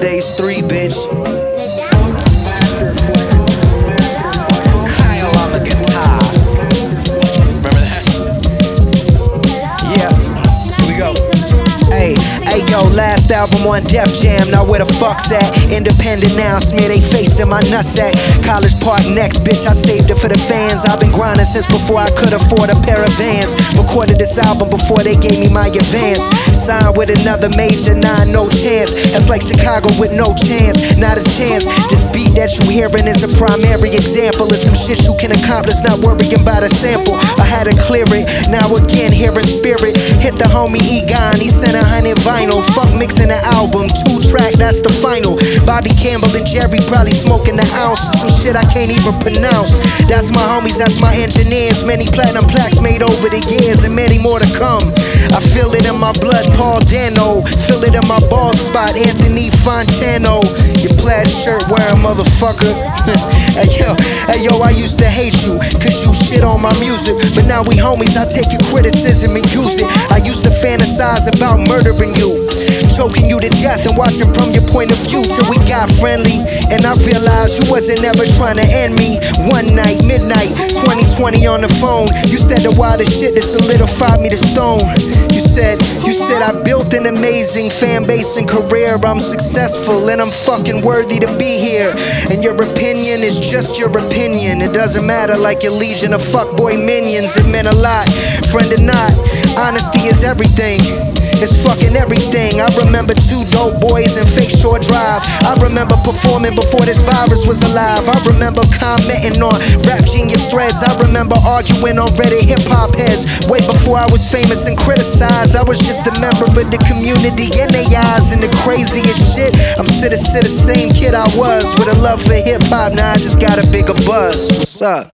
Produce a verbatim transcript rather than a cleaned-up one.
Stage three, bitch. Hey yo, last album on Def Jam, now where the fuck's at? Independent now, smear they face in my nutsack. College Park next, bitch, I saved it for the fans. I've been grinding since before I could afford a pair of Vans. Recorded this album before they gave me my advance. Signed with another major, nah, no chance. That's like Chicago with no chance, not a chance. This beat that you hearing is a primary example of some shit you can accomplish, not worrying about a sample. I had to clear it, now again, hearing spirit. Hit the homie Egon, he sent a hundred vinyl. Fuck mixing the album, two track, that's the final. Bobby Campbell and Jerry probably smoking the ounce. Some shit I can't even pronounce. That's my homies, that's my engineers. Many platinum plaques made over the years and many more to come. I feel it in my blood, Paul Dano. Feel it in my bald spot, Anthony Fontano. Your plaid shirt wearing motherfucker. Hey yo, hey yo, I used to hate you, cause you shit on my music. But now we homies, I take your criticism and use it. I used to fantasize about murdering you, choking you to death and watching from your point of view till we got friendly. And I realized you wasn't ever trying to end me. One night, midnight, twenty twenty on the phone, you said the wildest shit that solidified me to stone. You said, you said I built an amazing fan base and career. I'm successful and I'm fucking worthy to be here. And your opinion is just your opinion. It doesn't matter like your legion of fuckboy minions. It meant a lot, friend or not. Honesty is everything. It's fucking everything. I remember two dope boys in Fake Shore Drive. I remember performing before this virus was alive. I remember commenting on Rap Genius threads. I remember arguing on Reddit hip hop heads. Way before I was famous and criticized. I was just a member of the community in their eyes. And the craziest shit, I'm still the, still the same kid I was with a love for hip hop. Now I just got a bigger buzz. What's up?